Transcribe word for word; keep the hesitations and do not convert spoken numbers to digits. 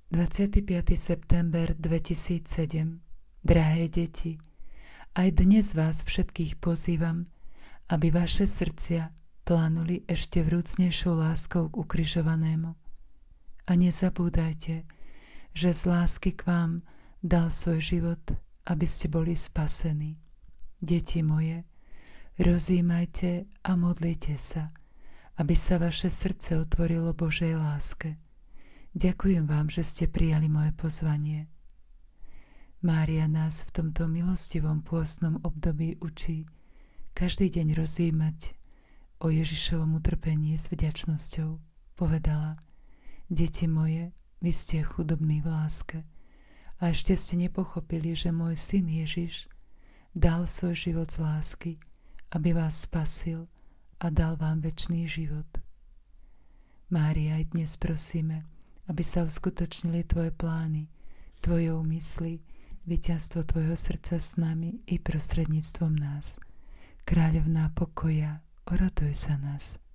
dvadsiateho piateho september dvetisícsedem. Drahé deti, aj dnes vás všetkých pozývam, aby vaše srdcia plánuli ešte vrúcnejšou láskou k ukrižovanému. A nezabúdajte, že z lásky k vám dal svoj život, aby ste boli spasení. Deti moje, rozjímajte a modlite sa, aby sa vaše srdce otvorilo Božej láske. Ďakujem vám, že ste prijali moje pozvanie. Mária nás v tomto milostivom pôstnom období učí každý deň rozjímať o Ježišovom utrpení s vďačnosťou. Povedala: deti moje, vy ste chudobní v láske a ešte ste nepochopili, že môj syn Ježiš dal svoj život z lásky, aby vás spasil a dal vám večný život. Mária, aj dnes prosíme, aby sa uskutočnili tvoje plány, tvoje úmysly, víťazstvo tvojho srdca s nami i prostredníctvom nás. Kráľovná pokoja, oroduj za nás.